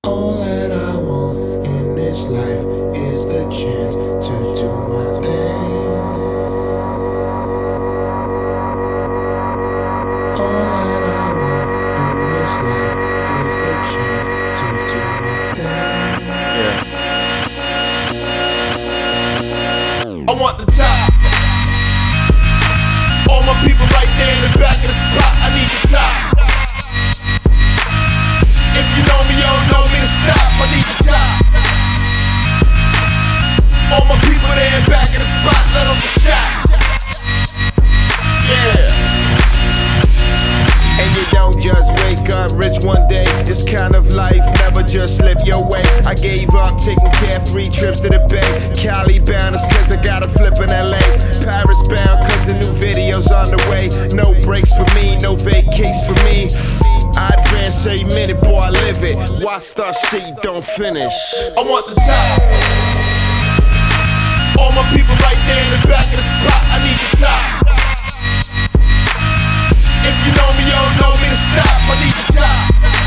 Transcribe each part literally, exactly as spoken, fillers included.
All that I want in this life is the chance to do my thing. All that I want in this life is the chance to do my thing. Yeah. I want the top. All my people right there in the back of the spot. I need the top. If you know me, you don't know me to stop. I need the top. All my people there in back of the spot, let them get shot. Yeah. And you don't just wake up rich one day. This kind of life never just slip your way. I gave up taking carefree trips to the Bay. Cali bound is cause I got a flip in L A. Paris bound cause the new video's on the way. No breaks for me, no vacays for me. I advance every minute, boy, I live it. Why start shit you don't finish? I want the top. All my people right there in the back of the spot, I need the top. If you know me, you don't know me to stop, I need the top.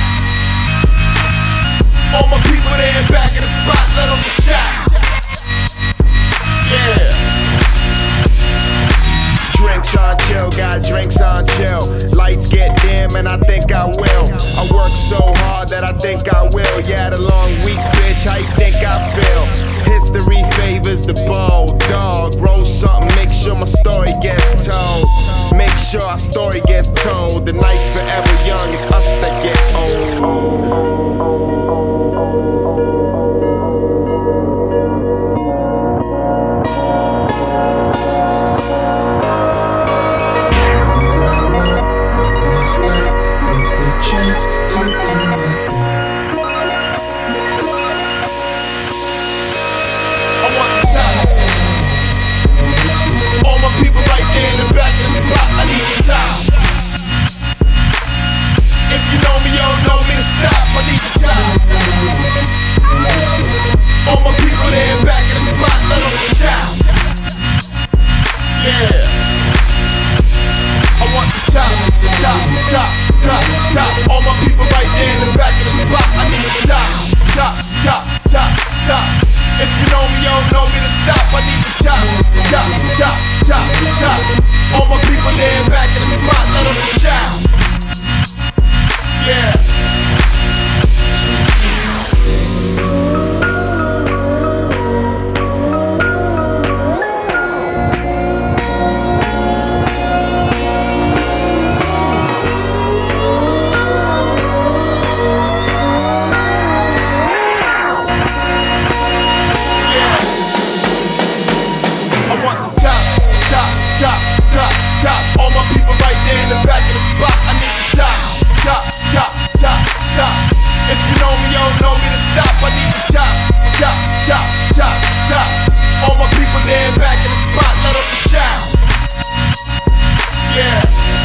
All my people there in back of the spot, let them get shot. Yeah. Drinks on chill, got drinks on chill. Lights get dim and I think I will. I work so hard that I think I will. Yeah, the long week, bitch, how you think I feel? History favors the bold dog. Roll something, make sure my story gets told. Make sure our story gets told. The night's forever young, it's us that get old. Chance to do my thing. I want the top. All my people right there in the back of the spot, I need the top. If you know me, you don't know me to stop, I need the top. All my people there in back of the spot, let them get shot. Yeah. I want the top, top, top, top, top. All my people right there in the back of the spot, I need the top, top, top, top, top. If you know me, you don't know me to stop, I need the top, top, top, top, top. All my people there in back of the spot, let them get shot. Yeah. Top, top, top. All my people right there in the back of the spot, I need the top, top, top, top, top. If you know me, you don't know me to stop, I need the top, top, top, top, top. All my people there in back of the spot, let them get shot. Yeah.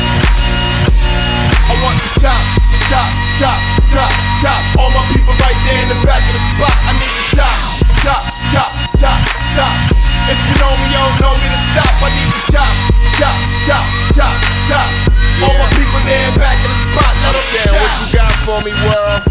I want the top, top, top, top, top. All my people right there in the back of the spot, I need the top, top, top, top, top. If you know me, you don't know me to stop, I need the top, top, top, top, top. All my people there back in the spot, let them get shot. What you got for me, world?